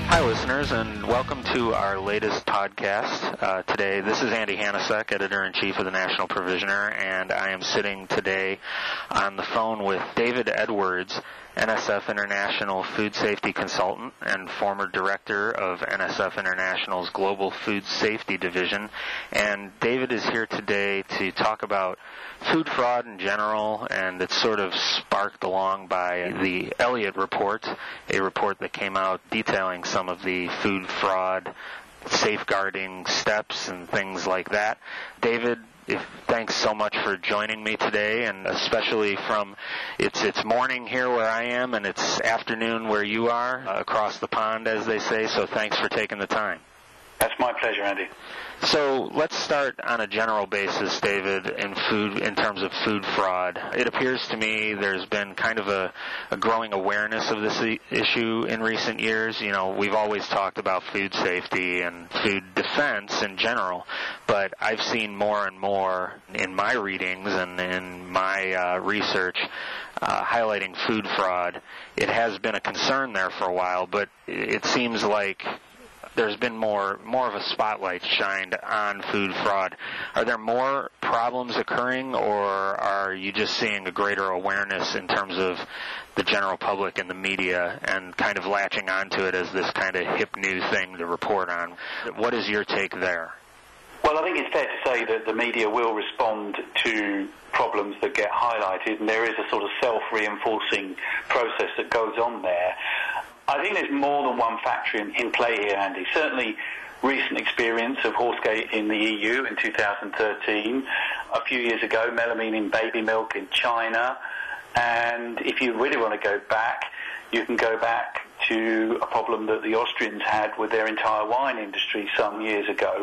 Hi, listeners, and welcome to our latest podcast. Today, this is Andy Hanasek, Editor-in-Chief of the National Provisioner, and I am sitting today on the phone with David Edwards, NSF International Food Safety Consultant and former Director of NSF International's Global Food Safety Division. And David is here today to talk about food fraud in general, and it's sort of sparked along by the Elliott Report, a report that came out detailing some of the food fraud safeguarding steps and things like that. David, thanks so much for joining me today, and especially from it's morning here where I am and it's afternoon where you are, across the pond, as they say, so thanks for taking the time. That's my pleasure, Andy. So let's start on a general basis, David, in terms of food fraud. It appears to me there's been kind of a growing awareness of this issue in recent years. You know, we've always talked about food safety and food defense in general, but I've seen more and more in my readings and in my research highlighting food fraud. It has been a concern there for a while, but it seems like there's been more of a spotlight shined on food fraud. Are there more problems occurring, or are you just seeing a greater awareness in terms of the general public and the media and kind of latching onto it as this kind of hip new thing to report on? What is your take there? Well, I think it's fair to say that the media will respond to problems that get highlighted, and there is a sort of self-reinforcing process that goes on there. I think there's more than one factor in play here, Andy. Certainly recent experience of Horsegate in the EU in 2013, a few years ago, melamine in baby milk in China, and if you really want to go back, you can go back to a problem that the Austrians had with their entire wine industry some years ago.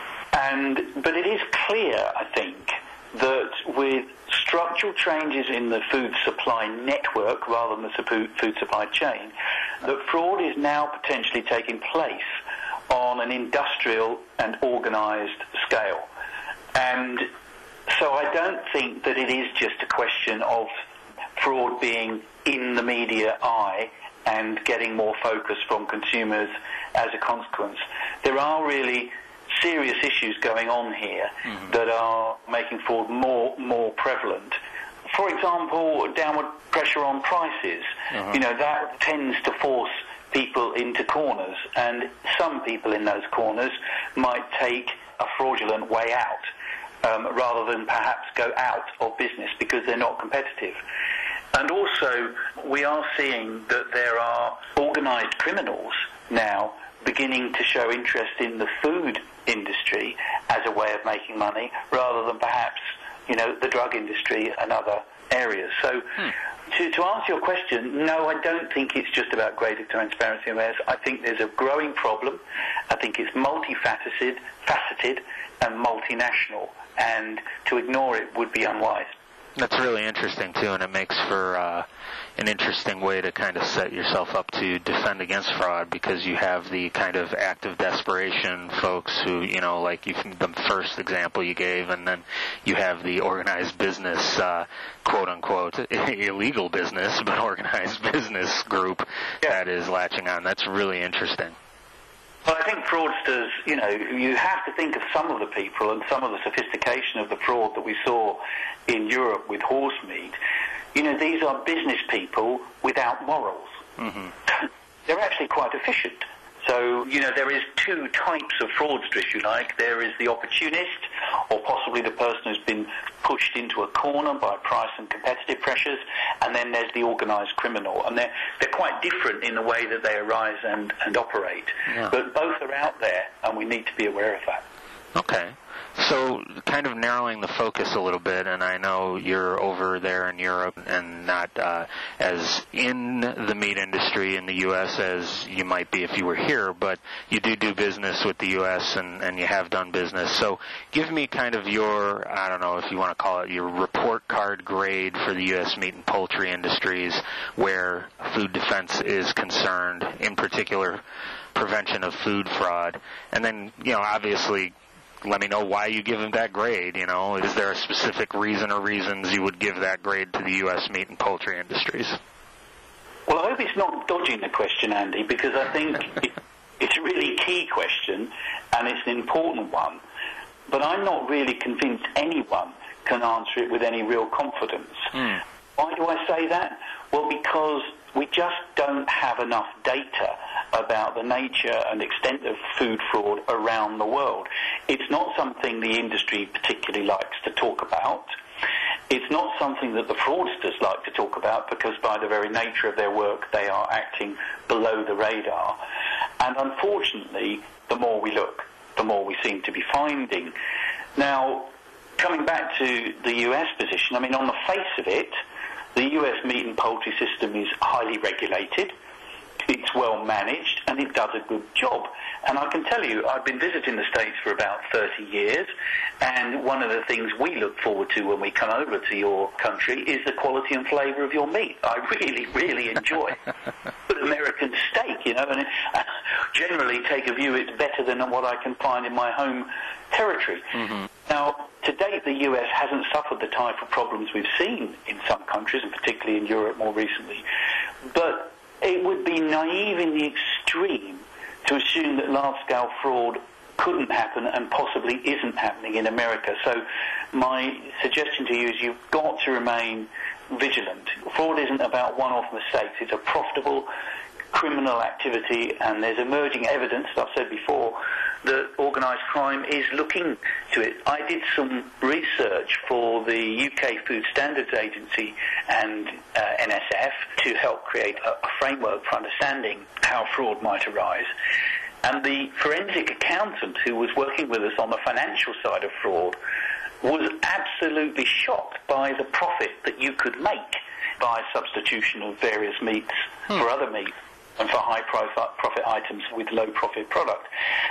But it is clear, I think, that with structural changes in the food supply network rather than the food supply chain, that fraud is now potentially taking place on an industrial and organised scale. And so I don't think that it is just a question of fraud being in the media eye and getting more focus from consumers as a consequence. There are really serious issues going on here that are making fraud more prevalent. For example, downward pressure on prices. You know, that tends to force people into corners, and some people in those corners might take a fraudulent way out rather than perhaps go out of business because they're not competitive. And also, we are seeing that there are organised criminals now beginning to show interest in the food industry as a way of making money rather than perhaps, you know, the drug industry and other areas. So to answer your question, no, I don't think it's just about greater transparency and awareness. I think there's a growing problem. I think it's multifaceted and multinational, and to ignore it would be unwise. That's really interesting, too, and it makes for an interesting way to kind of set yourself up to defend against fraud, because you have the kind of act of desperation folks who, you know, like the first example you gave, and then you have the organized business, quote-unquote, illegal business, but organized business group that is latching on. That's really interesting. Well, I think fraudsters, you know, you have to think of some of the people and some of the sophistication of the fraud that we saw in Europe with horse meat. You know, these are business people without morals. They're actually quite efficient. So, you know, there is two types of fraudster, if you like. There is the opportunist, or possibly the person who's been pushed into a corner by price and competitive pressures, and then there's the organised criminal. And they're quite different in the way that they arise and operate. But both are out there, and we need to be aware of that. Okay. So kind of narrowing the focus a little bit, and I know you're over there in Europe and not as in the meat industry in the U.S. as you might be if you were here, but you do business with the U.S. and you have done business. So give me kind of your, I don't know if you want to call it, your report card grade for the U.S. meat and poultry industries where food defense is concerned, in particular prevention of food fraud. And then, you know, obviously let me know why you give them that grade. You know, is there a specific reason or reasons you would give that grade to the U.S. meat and poultry industries? Well, I hope it's not dodging the question, Andy, because I think It's a really key question, and it's an important one. But I'm not really convinced anyone can answer it with any real confidence. Why do I say that? Well, because we just don't have enough data about the nature and extent of food fraud around the world. It's not something the industry particularly likes to talk about. It's not something that the fraudsters like to talk about, because by the very nature of their work, they are acting below the radar. And unfortunately, the more we look, the more we seem to be finding. Now, coming back to the US position, I mean, on the face of it, the US meat and poultry system is highly regulated, it's well managed, and it does a good job. And I can tell you, I've been visiting the States for about 30 years, and one of the things we look forward to when we come over to your country is the quality and flavour of your meat. I really, really enjoy good American steak, you know, and generally take a view it's better than what I can find in my home territory. Now, to date, the US hasn't suffered the type of problems we've seen in some countries, and particularly in Europe more recently. But it would be naive in the extreme to assume that large-scale fraud couldn't happen and possibly isn't happening in America. So my suggestion to you is you've got to remain vigilant. Fraud isn't about one-off mistakes. It's a profitable criminal activity, and there's emerging evidence, as I've said before, that organised crime is looking to it. I did some research for the UK Food Standards Agency and NSF to help create a framework for understanding how fraud might arise. And the forensic accountant who was working with us on the financial side of fraud was absolutely shocked by the profit that you could make by substitution of various meats for other meats, and for high-profit items with low-profit product.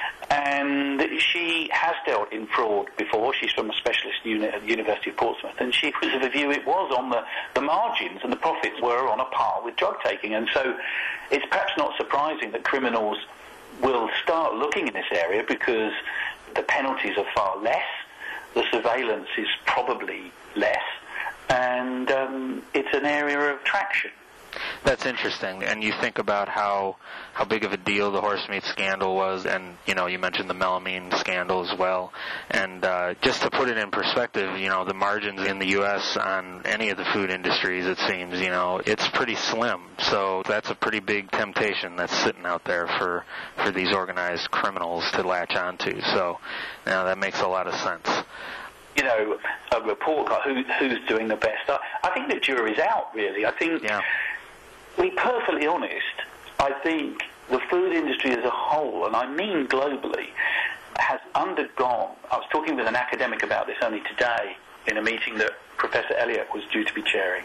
And she has dealt in fraud before. She's from a specialist unit at the University of Portsmouth, and she was of the view it was on the margins, and the profits were on a par with drug taking. And so it's perhaps not surprising that criminals will start looking in this area, because the penalties are far less, the surveillance is probably less, and it's an area of traction. That's interesting. And you think about how big of a deal the horse meat scandal was, and, you know, you mentioned the melamine scandal as well. And just to put it in perspective, you know, the margins in the U.S. on any of the food industries, it seems, you know, it's pretty slim. So that's a pretty big temptation that's sitting out there for these organized criminals to latch onto. So, you know, that makes a lot of sense. You know, a report card, who's doing the best. I think the jury's out, really. I think... Yeah. To be perfectly honest, I think the food industry as a whole, and I mean globally, has undergone... I was talking with an academic about this only today in a meeting that Professor Elliott was due to be chairing.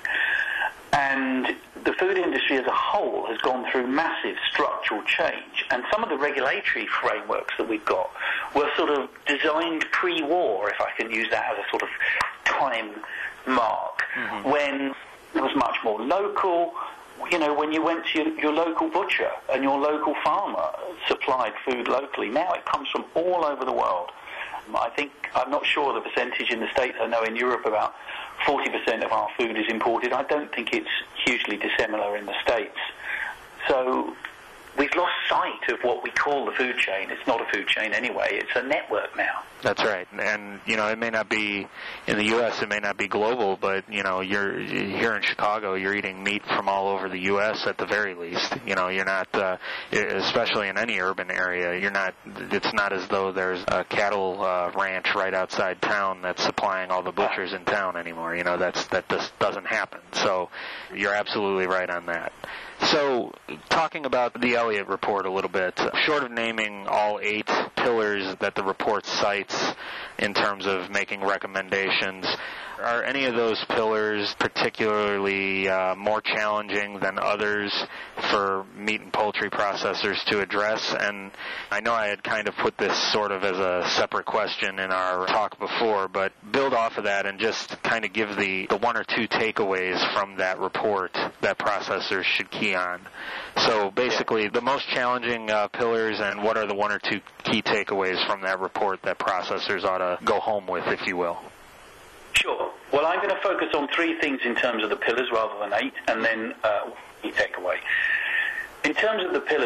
And the food industry as a whole has gone through massive structural change. And some of the regulatory frameworks that we've got were sort of designed pre-war, if I can use that as a sort of time mark, when it was much more local. You know, when you went to your local butcher and your local farmer supplied food locally. Now it comes from all over the world. I'm not sure the percentage in the States. I know in Europe about 40% of our food is imported. I don't think it's hugely dissimilar in the States. So we've lost sight of what we call the food chain. It's not a food chain anyway. It's a network now. That's right. And, you know, it may not be, in the U.S., it may not be global, but, you know, you're here in Chicago, you're eating meat from all over the U.S. at the very least. You know, you're not, especially in any urban area, it's not as though there's a cattle ranch right outside town that's supplying all the butchers in town anymore. You know, that just doesn't happen. So you're absolutely right on that. So, talking about the Elliott report a little bit, short of naming all 8 pillars that the report cites in terms of making recommendations, are any of those pillars particularly more challenging than others for meat and poultry processors to address? And I know I had kind of put this sort of as a separate question in our talk before, but build off of that and just kind of give the 1 or 2 takeaways from that report that processors should key on. So basically, the most challenging pillars, and what are the 1 or 2 key takeaways from that report that processors ought to go home with, if you will? Sure. Well, I'm going to focus on 3 things in terms of the pillars rather than 8, and then key takeaway. In terms of the pillars,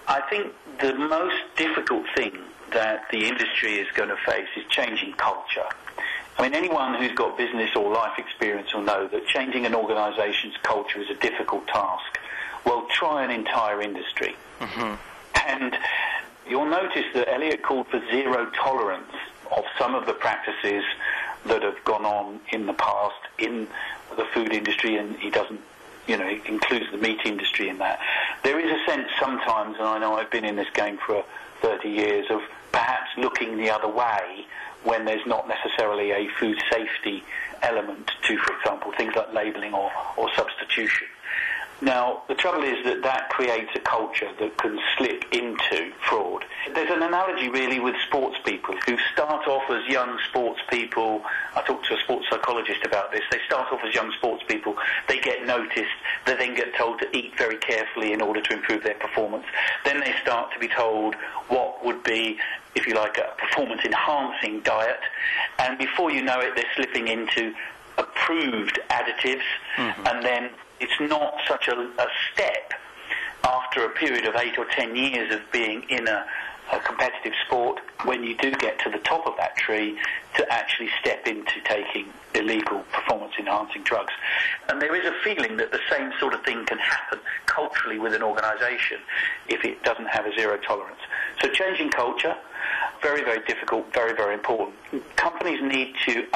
I think the most difficult thing that the industry is going to face is changing culture. I mean, anyone who's got business or life experience will know that changing an organisation's culture is a difficult task. Well, try an entire industry. Mm-hmm. And you'll notice that Elliott called for zero tolerance of some of the practices that have gone on in the past in the food industry, and he doesn't, he includes the meat industry in that. There is a sense sometimes, and I know I've been in this game for 30 years, of perhaps looking the other way when there's not necessarily a food safety element to, for example, things like labelling or substitution. Now, the trouble is that creates a culture that can slip into fraud. There's an analogy really with sports people who start off as young sports people. I talked to a sports psychologist about this. They start off as young sports people. They get noticed. They then get told to eat very carefully in order to improve their performance. Then they start to be told what would be, if you like, a performance-enhancing diet. And before you know it, they're slipping into approved additives. Mm-hmm. And then it's not such a step after a period of 8 or 10 years of being in a competitive sport, when you do get to the top of that tree, to actually step into taking illegal performance-enhancing drugs. And there is a feeling that the same sort of thing can happen culturally with an organisation if it doesn't have a zero tolerance. So changing culture, very, very difficult, very, very important. Companies need to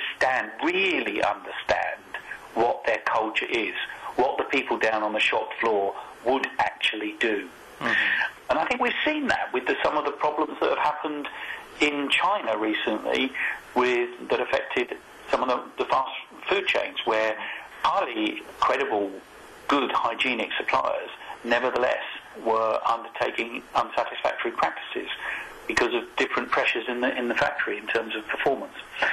really understand what their culture is, what the people down on the shop floor would actually do. Mm-hmm. And I think we've seen that with some of the problems that have happened in China recently that affected some of the fast food chains, where highly credible, good hygienic suppliers nevertheless were undertaking unsatisfactory practices because of different pressures in the factory in terms of performance.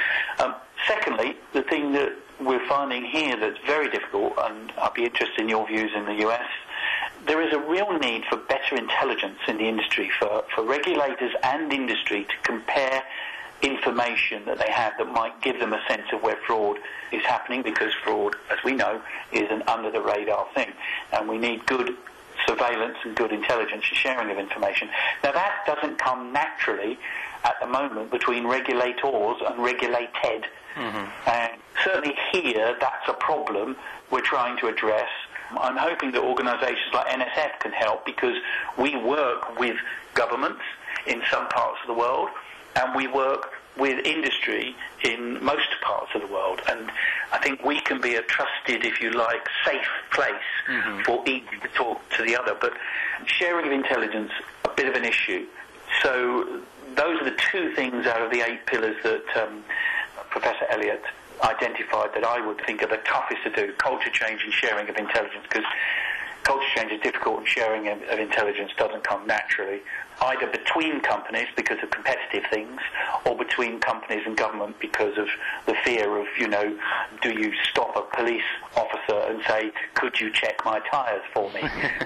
Secondly, the thing that we're finding here that's very difficult, and I'd be interested in your views in the US, there is a real need for better intelligence in the industry, for regulators and industry to compare information that they have that might give them a sense of where fraud is happening, because fraud, as we know, is an under-the-radar thing, and we need good surveillance and good intelligence and sharing of information. Now, that doesn't come naturally at the moment between regulators and regulated. Mm-hmm. And certainly here, that's a problem we're trying to address. I'm hoping that organisations like NSF can help, because we work with governments in some parts of the world, and we work with industry in most parts of the world. And I think we can be a trusted, if you like, safe place mm-hmm. for each to talk to the other. But sharing of intelligence, a bit of an issue. So those are the two things out of the 8 pillars that Professor Elliott identified that I would think are the toughest to do: culture change and sharing of intelligence, because culture change is difficult and sharing of intelligence doesn't come naturally, either between companies because of competitive things, or between companies and government because of the fear of, do you stop a police officer and say, could you check my tyres for me?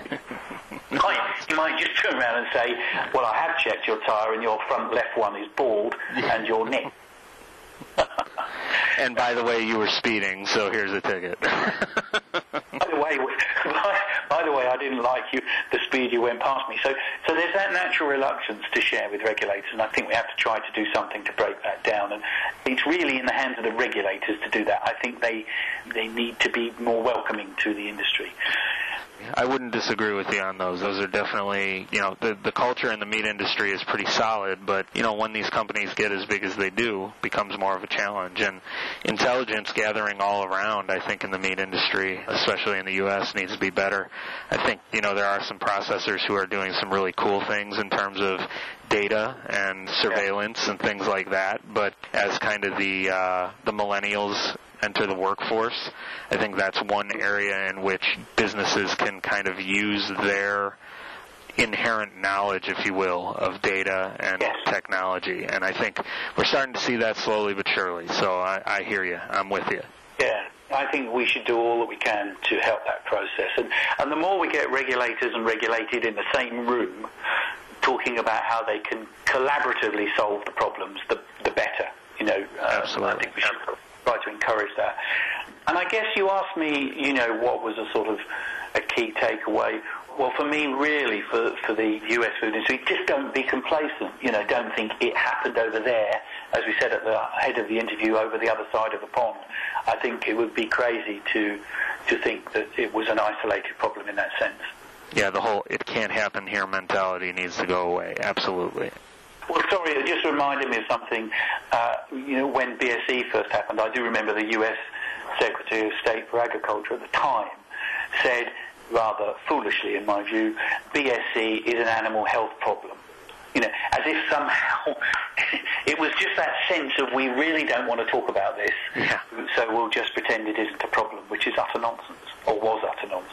You might just turn around and say, well, I have checked your tyre and your front left one is bald and you're nicked. And by the way, you were speeding, so here's a ticket. By the way, I didn't like the speed you went past me. So there's that natural reluctance to share with regulators, and I think we have to try to do something to break that down. And it's really in the hands of the regulators to do that. I think they need to be more welcoming to the industry. I wouldn't disagree with you on those. Those are definitely, the culture in the meat industry is pretty solid, but, when these companies get as big as they do, becomes more of a challenge. And intelligence gathering all around, I think, in the meat industry, especially in the U.S., needs to be better. I think, there are some processors who are doing some really cool things in terms of data and surveillance and things like that, but as kind of the millennials enter the workforce, I think that's one area in which businesses can kind of use their inherent knowledge, if you will, of data and technology. And I think we're starting to see that slowly but surely. So I hear you. I'm with you. Yeah. I think we should do all that we can to help that process. And the more we get regulators and regulated in the same room talking about how they can collaboratively solve the problems, the better. Absolutely. I think we should try to encourage that. And I guess you asked me, what was a sort of a key takeaway. Well, for me, really, for the US food industry, just don't be complacent. Don't think it happened over there, as we said at the head of the interview, over the other side of the pond. I think it would be crazy to think that it was an isolated problem in that sense. Yeah, the whole "it can't happen here" mentality needs to go away. Absolutely. Well, sorry, it just reminded me of something. When BSE first happened, I do remember the US Secretary of State for Agriculture at the time said, rather foolishly in my view, BSE is an animal health problem. As if somehow it was just that sense of we really don't want to talk about this, so we'll just pretend it isn't a problem, which is utter nonsense, or was utter nonsense.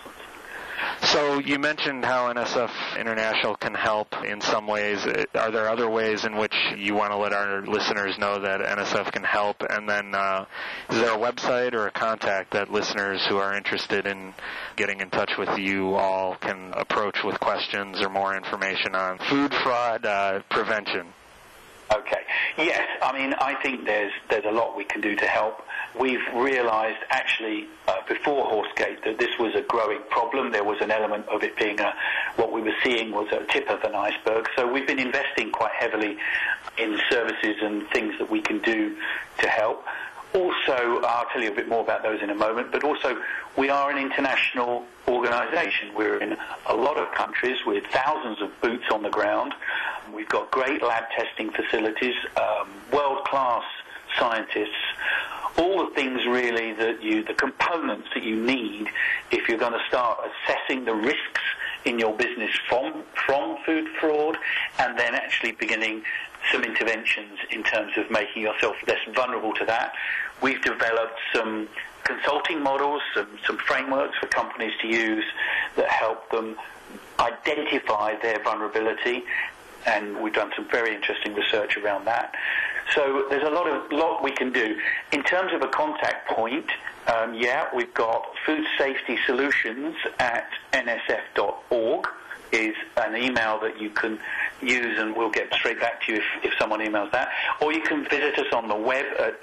So you mentioned how NSF International can help in some ways. Are there other ways in which you want to let our listeners know that NSF can help? And then is there a website or a contact that listeners who are interested in getting in touch with you all can approach with questions or more information on food fraud prevention? Okay. Yes, I think there's a lot we can do to help. We've realised, actually, before Horsegate, that this was a growing problem. There was an element of it being what we were seeing was a tip of an iceberg. So we've been investing quite heavily in services and things that we can do to help. Also, I'll tell you a bit more about those in a moment, but also we are an international organisation. We're in a lot of countries with thousands of boots on the ground. We've got great lab testing facilities, world-class scientists, all the things really the components that you need if you're going to start assessing the risks in your business from food fraud, and then actually beginning some interventions in terms of making yourself less vulnerable to that. We've developed some consulting models, some frameworks for companies to use that help them identify their vulnerability, and we've done some very interesting research around that. So there's a lot we can do. In terms of a contact point, we've got Food Safety Solutions at nsf.org is an email that you can use, and we'll get straight back to you if someone emails that. Or you can visit us on the web at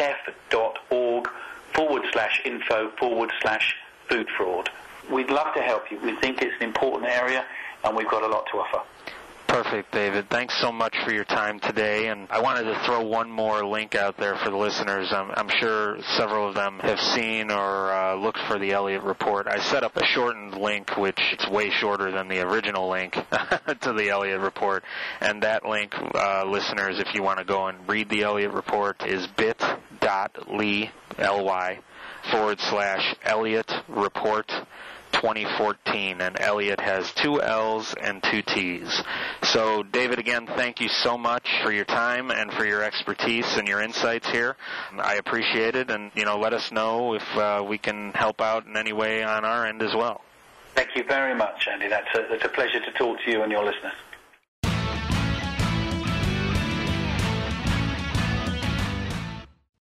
nsf.org/info/food fraud. We'd love to help you. We think it's an important area, and we've got a lot to offer. Perfect, David. Thanks so much for your time today. And I wanted to throw one more link out there for the listeners. I'm sure several of them have seen or looked for the Elliott Report. I set up a shortened link, which is way shorter than the original link to the Elliott Report. And that link, listeners, if you want to go and read the Elliott Report, is bit.ly/Elliott Report 2014, and Elliott has 2 L's and 2 T's. So, David, again, thank you so much for your time and for your expertise and your insights here. I appreciate it, and, let us know if we can help out in any way on our end as well. Thank you very much, Andy. It's a pleasure to talk to you and your listeners.